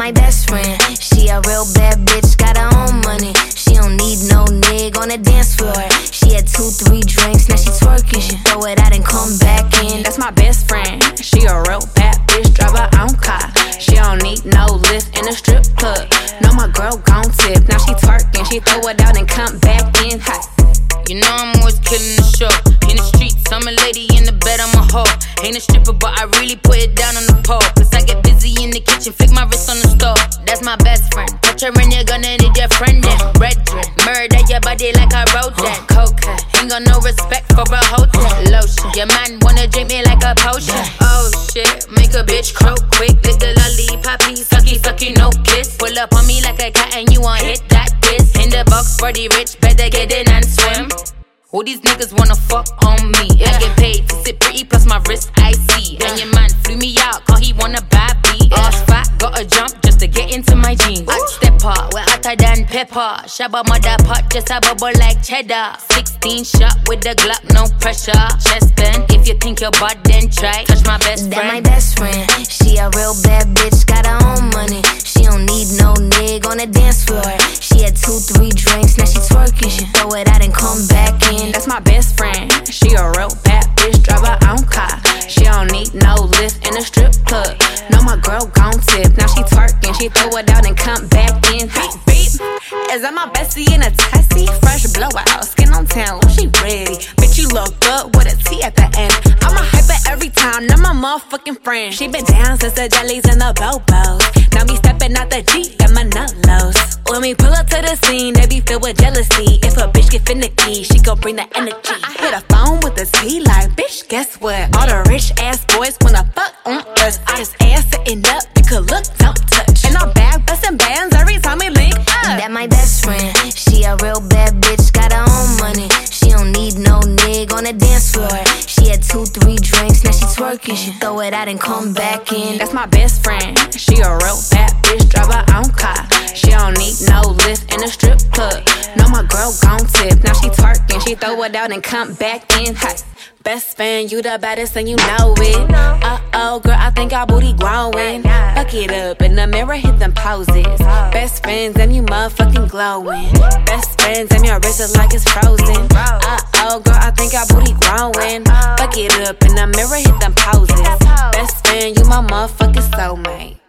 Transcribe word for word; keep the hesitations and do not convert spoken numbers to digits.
my best friend. She a real bad bitch, got her own money. She don't need no nigga on the dance floor. She had two, three drinks, now she twerking. She throw it out and come back in. That's my best friend. She a real bad bitch, drive her own car. She don't need no lift in a strip club. No, my girl gon' tip. Now she twerking, she throw it out and come back in hot. You know I'm always killing the show. In the streets, I'm a lady, in the bed, I'm a hoe. Ain't a stripper, but I really put it down on the pole. Cause I get busy in the kitchen, flick my wrist on the stove. That's my best friend. Touch her and you're gonna need your friend then. Red drip, murder your body like I wrote that. Cocaine, ain't got no respect for a hotel. Lotion, your man wanna drink me like a potion. Oh shit, make a bitch croak quick. Lick the lollipop, please, sucky, sucky, no kiss. Pull up on me like a cat and you want hit that kiss. In the box for the rich, better get in and swim. All these niggas wanna fuck on me. I get paid to sit pretty, plus my wrist I see. And your man flew me out, cause he wanna buy beat. Ass fat, gotta jump just to get into my jeans. Hot stepper, we're hotter than pepper. Shabba mother pot, just a bubble like cheddar. Sixteen shot with the Glock, no pressure. Chest bend, if you think you're bad, then try. Touch my best friend. That my best friend. She a real bad bitch, got her own money. She don't need no nigga on the dance floor. She had two, three drinks, now she twerking. She throw it out and come back in. That's my best friend. She a real bad bitch, drive her own car. She don't need no lift in a strip club. No, my girl gon' tip. Now she twerking, she throw it out and come back in. Beep, beep. Is that my bestie in a Tessie? Fresh blowout, skin on town, she ready. Bitch, you look good with a T at the end. I'm a hyper every time, not my motherfucking friend. She been down since the jellies and the bobos. Now me stepping out the Jeep, got my nut lows. When we pull up to the scene, they be filled with jealousy. If a bitch get finicky, she gon' bring the energy. I hit a phone with a T like, bitch, guess what? All the rich ass boys wanna fuck on us. I just ass sitting up, you could look, don't touch. And I'm back bustin' bands every time we link up. That my best friend. She a real bad bitch, got her own money. She don't need no nigga on the dance floor. She had two, three drinks, now she twerking. She throw it out and come back in. That's my best friend. She a real bad bitch, drive her own car. She don't need no lift in a strip club. No, my girl gon' tip. Now she twerking, she throw it out and come back in hot. Best friend, you the baddest and you know it. Uh-oh, girl, I think our booty growing. Fuck it up, in the mirror, hit them poses. Best friends, and you motherfucking glowing. Best friends, and your wrist is like it's frozen. Uh-oh, girl, I think our booty growing. Fuck it up, in the mirror, hit them poses. Best friend, you my motherfucking soulmate.